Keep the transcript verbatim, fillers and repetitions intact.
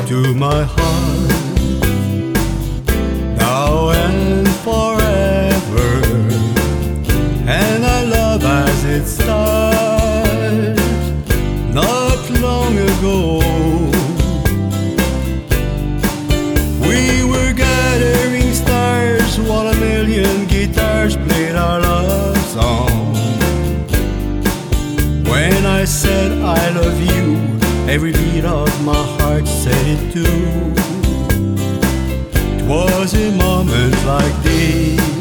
to my heart, now and forever, and our love as it started not long ago. We were gathering stars while a million guitars played our love song. When I said I love you, every beat of my heart said it too. 'Twas in moments like these